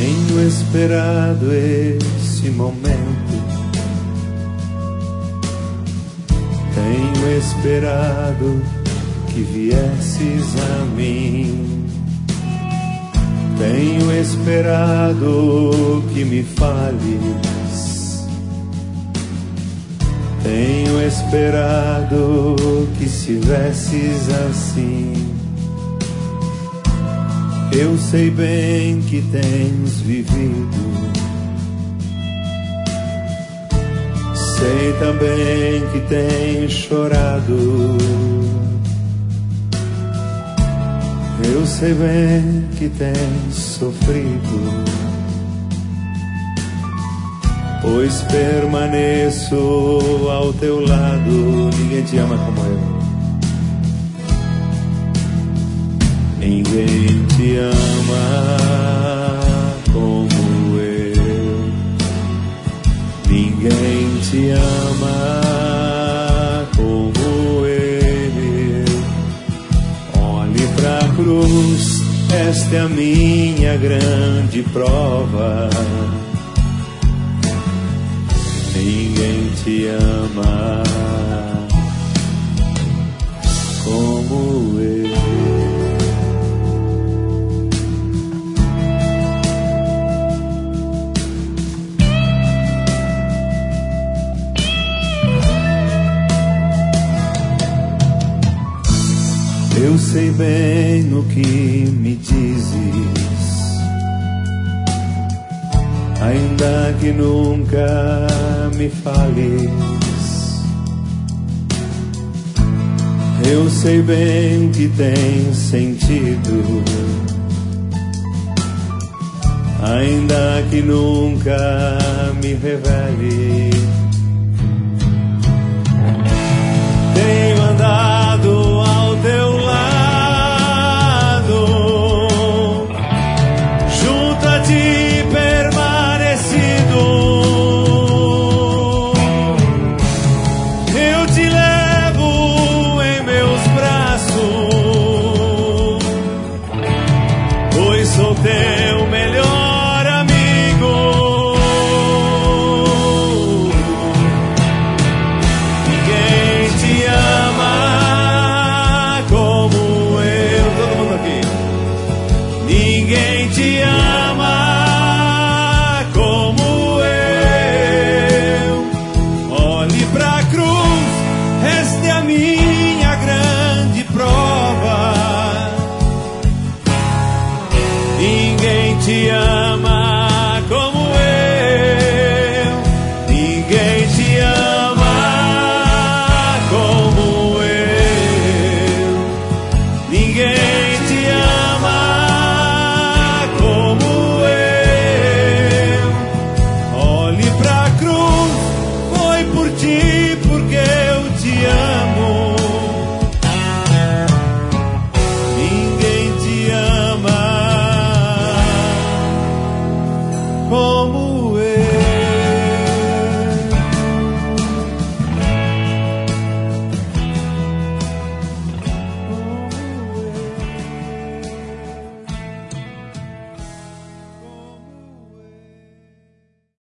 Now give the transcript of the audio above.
Tenho esperado esse momento, tenho esperado que viesses a mim. Tenho esperado que me fales, tenho esperado que estivesses assim. Eu sei bem que tens vivido, sei também que tens chorado. Eu sei bem que tens sofrido, pois permaneço ao teu lado. Ninguém te ama como eu. Ninguém te ama como eu. Ninguém te ama como eu. Olhe pra cruz, esta é a minha grande prova. Ninguém te ama como eu. Eu sei bem no que me dizes, ainda que nunca me fales. Eu sei bem que tem sentido, ainda que nunca me revele.